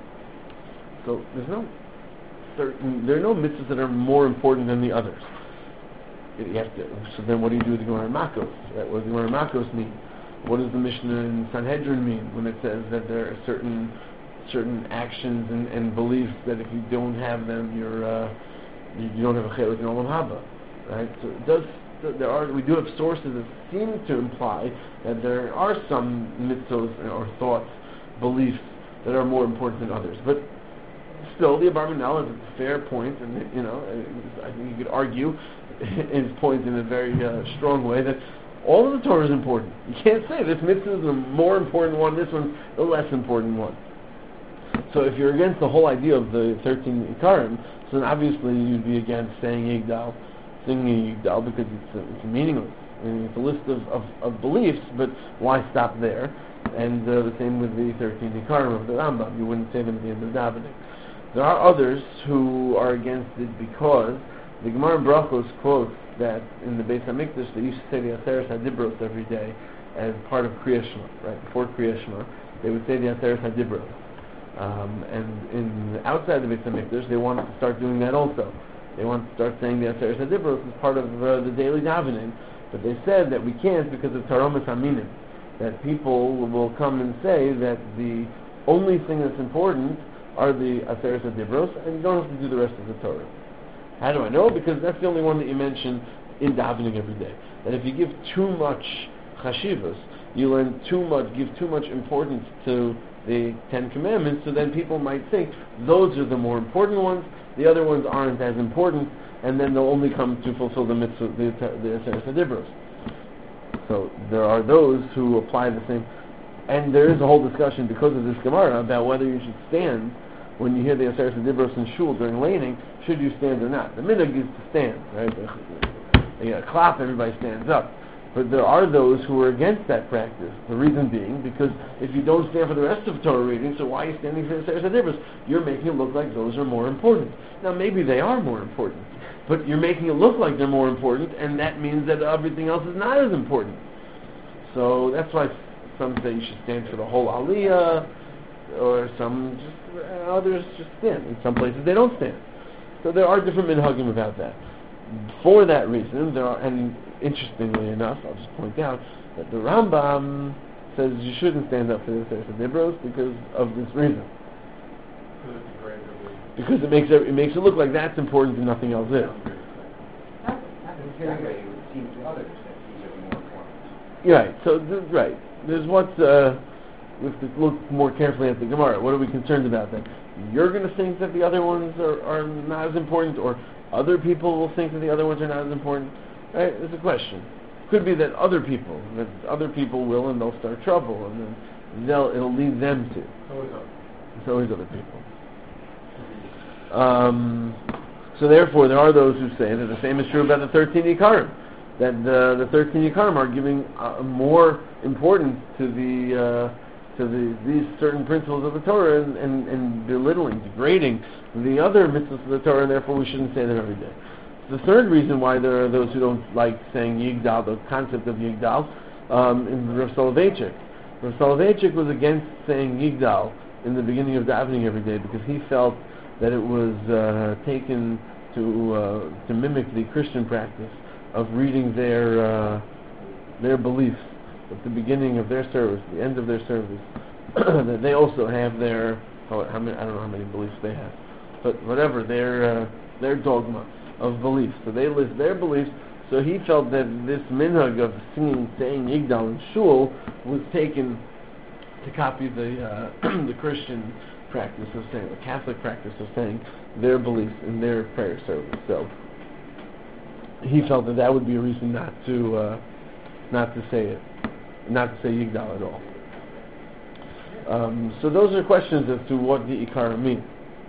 So there's no certain, there are no mitzvahs that are more important than the others. You have to, so then what do you do with the Gemara Makos? Right? What does the Gemara Makos mean? What does the Mishnah in Sanhedrin mean when it says that there are certain certain actions and, and beliefs that if you don't have them, you're uh, you, you don't have a chelik in Olam Haba, right? So it does. There are we do have sources that seem to imply that there are some mitzvos or thoughts, beliefs that are more important than others, but still the Abarbanel is a fair point, and you know I think you could argue his point in a very uh, strong way that all of the Torah is important. You can't say this mitzvah is the more important one, this one's the less important one. So if you're against the whole idea of the thirteen Ikarim, so then obviously you'd be against saying Yigdal, singing Yigdal, because it's, uh, it's meaningless. I mean, it's a list of, of, of beliefs, but why stop there? And uh, the same with the thirteen Ikarim of the Rambam. You wouldn't say them at the end of davening. There are others who are against it because the Gemara in Brachos quotes that in the Beis HaMikdash they used to say the Aseres HaDibros every day as part of Kriyas Shema, right? Before Kriyas Shema, they would say the Aseres HaDibros. Um, and in outside the Beit HaMikdash, they wanted to start doing that also. They wanted to start saying the Aseret HaDibros as part of uh, the daily davening, but they said that we can't because of Taromas Aminim, that people will come and say that the only thing that's important are the Aseret HaDibros, and you don't have to do the rest of the Torah. How do I know? Because that's the only one that you mention in davening every day. That if you give too much chashivas, you learn too much, give too much importance to the Ten Commandments, so then people might think those are the more important ones, the other ones aren't as important, and then they'll only come to fulfill the mitzvah, the the Aseret HaDibros. So there are those who apply the same, and there is a whole discussion because of this Gemara about whether you should stand when you hear the Aseret HaDibros in shul during laning. Should you stand or not? The minhag is to stand, right? They get a clap, everybody stands up. But there are those who are against that practice. The reason being, because if you don't stand for the rest of Torah reading, so why are you standing for the Aseret HaDibros? You're making it look like those are more important. Now maybe they are more important, but you're making it look like they're more important, and that means that everything else is not as important. So that's why some say you should stand for the whole Aliyah, or some just, uh, others just stand. In some places they don't stand. So there are different minhagim about that. For that reason, there are, and interestingly enough, I'll just point out that the Rambam says you shouldn't stand up for the Aseret HaDibros because of this reason. Because it makes it, it makes it look like that's important and nothing else is. Not necessarily, it would seem to others that these are more important. Right. So th- right. There's what's uh, we have to look more carefully at the Gemara. What are we concerned about then? You're going to think that the other ones are, are not as important, or other people will think that the other ones are not as important. Right? It's a question. Could be that other people, that other people will, and they'll start trouble, and then they'll, it'll lead them to. It's always other people. Um, so therefore, there are those who say that the same is true about the thirteen Yikarim, that uh, the thirteen Yikarim are giving uh, more importance to the uh, to the, these certain principles of the Torah and, and, and belittling, degrading the other mitzvahs of the Torah, and therefore we shouldn't say them every day. The third reason why there are those who don't like saying Yigdal, the concept of Yigdal, um, in Rav Soloveitchik. Rav Soloveitchik was against saying Yigdal in the beginning of davening every day because he felt that it was uh, taken to uh, to mimic the Christian practice of reading their uh, their beliefs at the beginning of their service, the end of their service. That they also have their how, how many, I don't know how many beliefs they have, but whatever their uh, their dogma of beliefs. So they list their beliefs. So he felt that this minhag of singing, saying Yigdal in shul was taken to copy the uh, the Christian practice of saying, the Catholic practice of saying their beliefs in their prayer service. So he felt that that would be a reason not to uh, not to say it, not to say Yigdal at all. Um, so those are questions as to what the Ikara mean.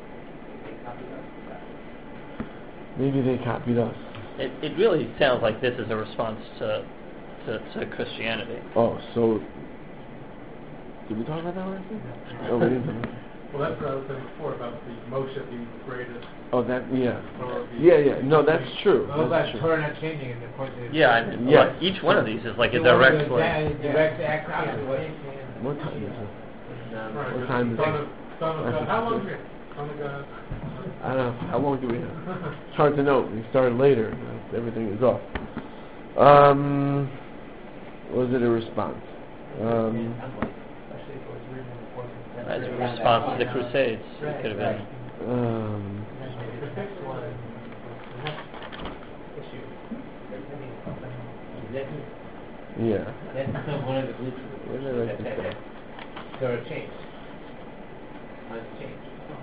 Maybe they copied us. It, it really sounds like this is a response to, to, to Christianity. Oh, so did we talk about that last week? Oh, we didn't. Well, that's what I was saying before about the Moshe being the greatest. Oh, that yeah, Or the- yeah, yeah. No, that's true. Well, That's that true. Torah not changing in the course of Yeah, I mean, Yes. like, each one of these is like a You want direct to way. di- direct act on what you can. What time is it? Right, What the time is son it? of- son of God. How long is it? Son of God. I don't know. How long do we have? It's hard to know. We started later. Everything is off. Um, was it a response? Um, Especially if it was written in the course of As a response to the Crusades, it could have been. um, And then maybe the next one, the next issue. I mean, something- yeah. That's become one of the groups Where did I that put said that? that Torah changed. It's changed.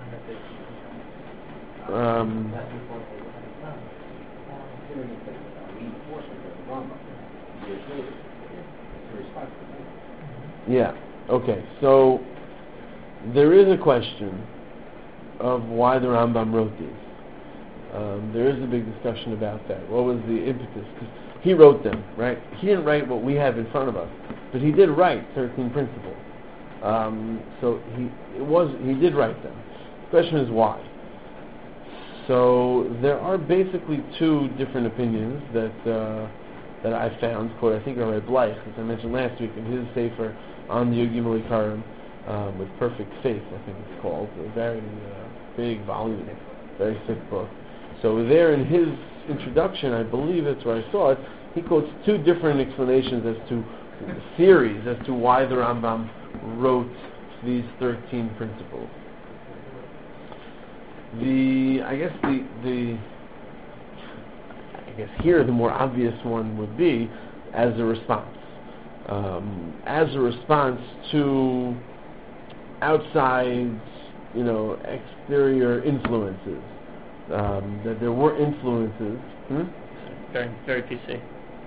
Um, That's before they went to Islam. Considering it's a reinforcement of the Rambam, years later, it's a response to that. yeah. Okay. So there is a question of why the Rambam wrote these. Um, there is a big discussion about that. What was the impetus? 'Cause he wrote them, right? He didn't write what we have in front of us, but he did write thirteen principles. Um, so he it was he did write them. The question is why. So there are basically two different opinions that uh, that I found. Quote, I think Rabbi Bleich, as I mentioned last week, in his sefer on the Yud Gimel Ikarim, um, with Perfect Faith, I think it's called, a very uh, big volume, very thick book. So there in his introduction, I believe that's where I saw it, he quotes two different explanations as to theories as to why the Rambam wrote these thirteen principles. The, I guess the, the, I guess here the more obvious one would be as a response. Um, as a response to outside, you know, exterior influences. Um, that there were influences. Hmm? Very, very P C.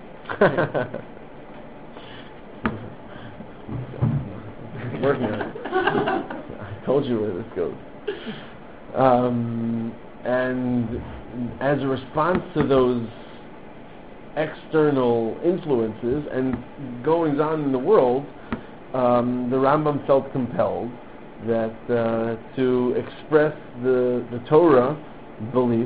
Working on it. I told you where this goes. Um, and as a response to those external influences and goings on in the world, um, the Rambam felt compelled that uh, to express the the Torah beliefs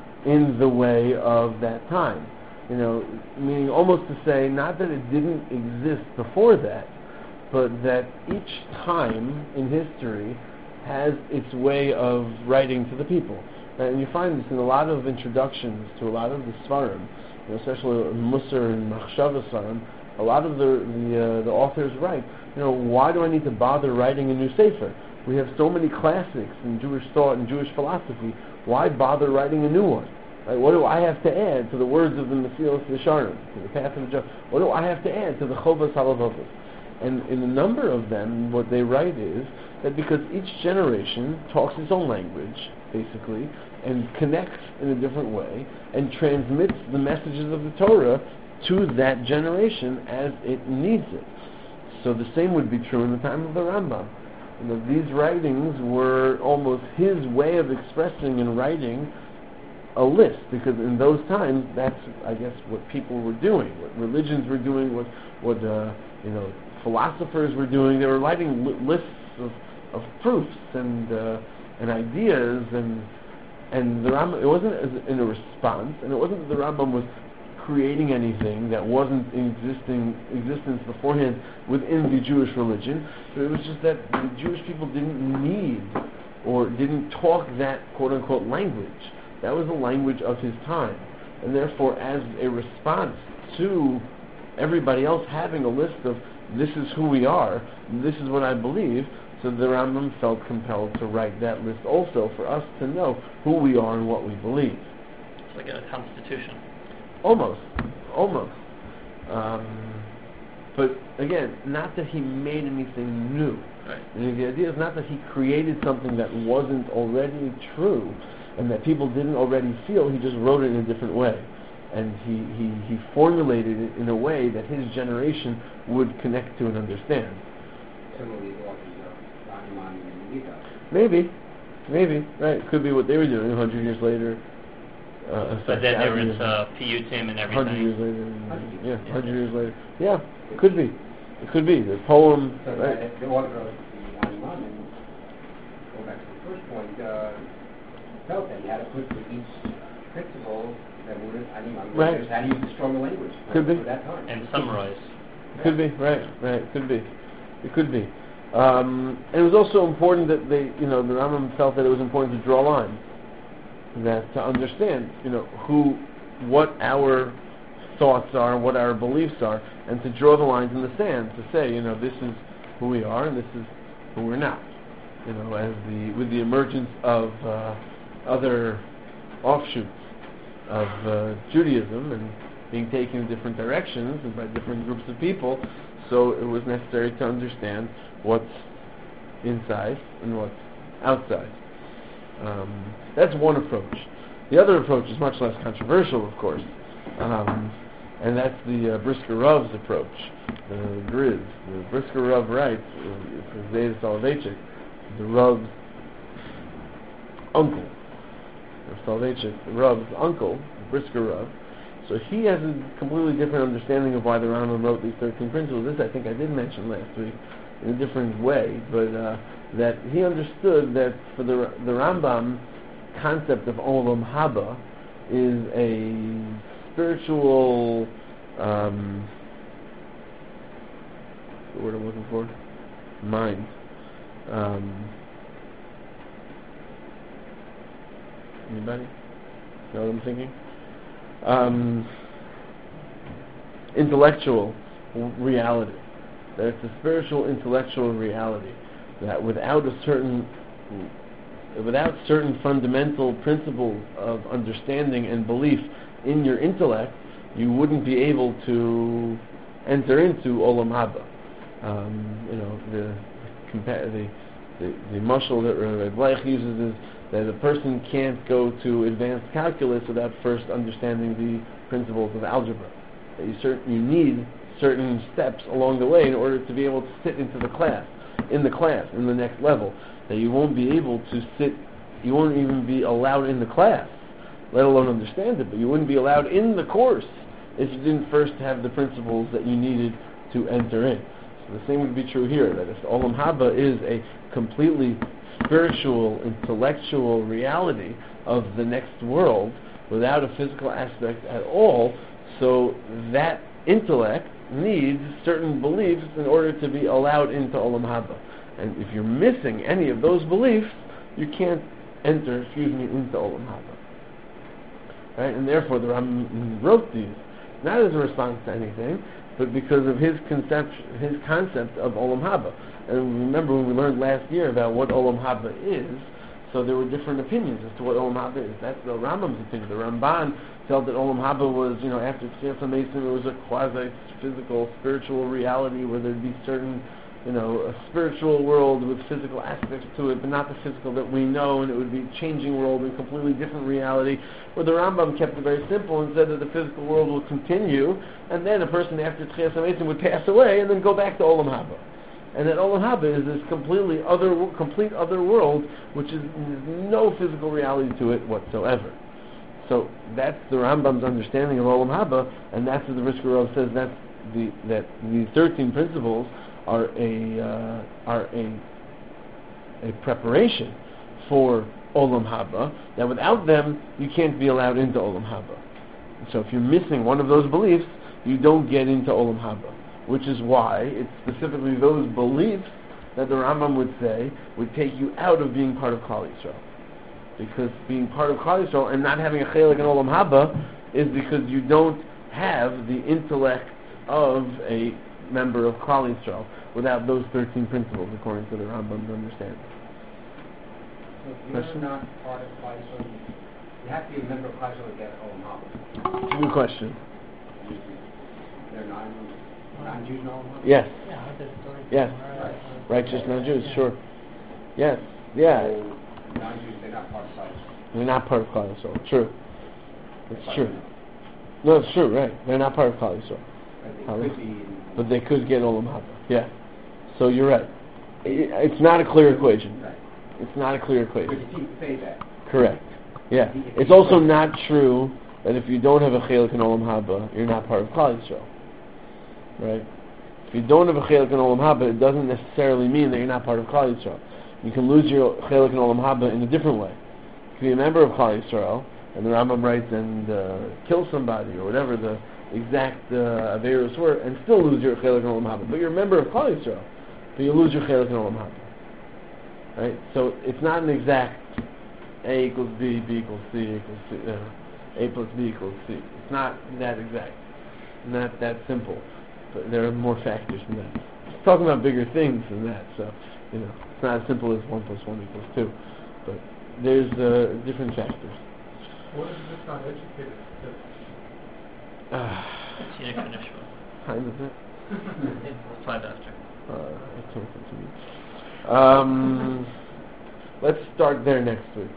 in the way of that time. You know, meaning almost to say not that it didn't exist before that, but that each time in history has its way of writing to the people. And you find this in a lot of introductions to a lot of the Svarim, you know, especially Musar and Machshava Svarim. A lot of the the, uh, the authors write, you know, why do I need to bother writing a new Sefer? We have so many classics in Jewish thought and Jewish philosophy. Why bother writing a new one? Right? What do I have to add to the words of the Mesilas Yesharim, to the Path of the Just? What do I have to add to the Chovas Halavavos? And in a number of them, what they write is that because each generation talks its own language, basically, and connects in a different way, and transmits the messages of the Torah to that generation as it needs it. So the same would be true in the time of the Rambam. You know, these writings were almost his way of expressing and writing a list, because in those times, that's, I guess, what people were doing, what religions were doing, what, what uh, you know, philosophers were doing. They were writing li- lists of, of proofs and uh, and ideas, and and the Rambam, it wasn't as in a response, and it wasn't that the Rambam was creating anything that wasn't in existing existence beforehand within the Jewish religion, but it was just that the Jewish people didn't need or didn't talk that quote-unquote language. That was the language of his time, and therefore as a response to everybody else having a list of this is who we are, this is what I believe, so the Rambam felt compelled to write that list also for us to know who we are and what we believe. It's like a constitution. Almost, almost. Um, but again, not that he made anything new. Right. And the idea is not that he created something that wasn't already true and that people didn't already feel. He just wrote it in a different way, and he, he, he formulated it in a way that his generation would connect to and understand. Similarly, the authors of Rahman and Gita. Maybe, maybe, right? Could be what they were doing a hundred years later. Uh, But then there thousand was years- uh, Piyutim and everything. Hundred years later, Hundred yeah, years. hundred years later. Yeah, it could be. It could be the poem. So Right? that the author of the Rahman, and go back to the first point, uh, felt that he had to put for each principle that would Animan, Right. how to use the stronger language Could for be. that time. And summarize. It could be, right, right, it could be. It could be. Um, and it was also important that they, you know, the Rambam felt that it was important to draw lines, that to understand, you know, who, what our thoughts are, what our beliefs are, and to draw the lines in the sand, to say, you know, this is who we are and this is who we're not. You know, as the, with the emergence of uh, other offshoots of uh, Judaism and being taken in different directions and by different groups of people, so it was necessary to understand what's inside and what's outside. Um, that's one approach. The other approach is much less controversial, of course, um, and that's the uh, Brisker Rav's approach, the Grizz. The Brisker Rav writes, uh, for Zayda Soloveitchik, the Rav's uncle, Soloveitchik, the Rav's uncle, Brisker Rav. So he has a completely different understanding of why the Rambam wrote these thirteen principles. This I think I did mention last week in a different way, but uh, that he understood that for the the Rambam concept of Olam Haba is a spiritual, um, what's the word I'm looking for? Mind. Um, anybody? Know what I'm thinking? Um, intellectual reality. That it's a spiritual intellectual reality. That without a certain without certain fundamental principles of understanding and belief in your intellect, you wouldn't be able to enter into Olam Haba. Um, you know, the compa- the the, the mashal that Rabbi Bleich uses is that a person can't go to advanced calculus without first understanding the principles of algebra. That you certain you need certain steps along the way in order to be able to sit into the class, in the class, in the next level. That you won't be able to sit, you won't even be allowed in the class, let alone understand it, but you wouldn't be allowed in the course if you didn't first have the principles that you needed to enter in. So the same would be true here, that if Olam Haba is a completely spiritual, intellectual reality of the next world without a physical aspect at all, so that intellect needs certain beliefs in order to be allowed into Olam Haba. And if you're missing any of those beliefs, you can't enter, excuse me, into Olam Haba. Right? And therefore the Rambam wrote these, not as a response to anything, but because of his conception, his concept of Olam Haba. And remember when we learned last year about what Olam Haba is, so there were different opinions as to what Olam Haba is. That's the Rambam's opinion. The Ramban felt that Olam Haba was, you know, after Tzirfa Mason, it was a quasi-physical, spiritual reality where there'd be certain, you know, a spiritual world with physical aspects to it, but not the physical that we know, and it would be a changing world in a completely different reality, where the Rambam kept it very simple and said that the physical world will continue, and then a person after Tzirfa Mason would pass away and then go back to Olam Haba. And that Olam Haba is this completely other, complete other world, which is no physical reality to it whatsoever. So that's the Rambam's understanding of Olam Haba, and that's what the Brisker Rav says. That's the that the thirteen principles are a uh, are a a preparation for Olam Haba. That without them, you can't be allowed into Olam Haba. So if you're missing one of those beliefs, you don't get into Olam Haba. Which is why it's specifically those beliefs that the Rambam would say would take you out of being part of Klal Yisrael. Because being part of Klal Yisrael and not having a chelik in Olam Haba is because you don't have the intellect of a member of Klal Yisrael without those thirteen principles, according to the Rambam's understanding. So if you're Question? not part of Klal Yisrael, you have to be a member of Klal Yisrael to get Olam Haba. It's a good question. They're not. Non-Jews know Olam Haba? Yes. Yeah, Yes. right. Righteous non-Jews, sure. Yes. Yeah. So non-Jews, they're not part of Klal Yisrael. They're not part of Klal Yisrael. True. It's true. No, it's true, right. They're not part of Klal Yisrael. But they could be in, But they could get Olam Haba. Yeah. So you're right. It's not a clear equation. right. It's not a clear But equation. you can't say that. Correct. Yeah. It's also not true that if you don't have a chelik in Olam Haba, you're not part of Klal Yisrael. Right? If you don't have a chelik in Olam Haba, it doesn't necessarily mean that you're not part of Klal Yisrael. You can lose your chelik in Olam Haba in a different way. You can be a member of Klal Yisrael, and the Rambam writes, and uh, kill somebody, or whatever the exact uh, Averos were, and still lose your chelik in Olam Haba. But you're a member of Klal Yisrael, but you lose your chelik in Olam Haba. Right? So it's not an exact A equals B, B equals C, equals C, uh, A plus B equals C. It's not that exact. Not that simple. But there are more factors than that. It's talking about bigger things than that, so, you know, it's not as simple as one plus one equals two. But there's uh, different factors. What is this not educated? Uh, It's Yiddish Nishma. Time is it? It's five after. Uh, I can't continue. Um, let's start there next week.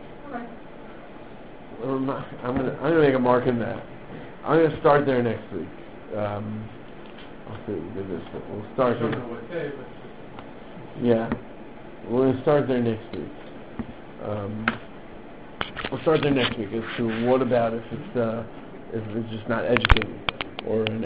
I'm gonna I'm gonna make a mark in that. I'm gonna start there next week. Um, I'll see what we do this, but we'll start I don't here. know what day, but Yeah, we're gonna start there next week. Um, we'll start there next week as to what about if it's uh, if it's just not educated or an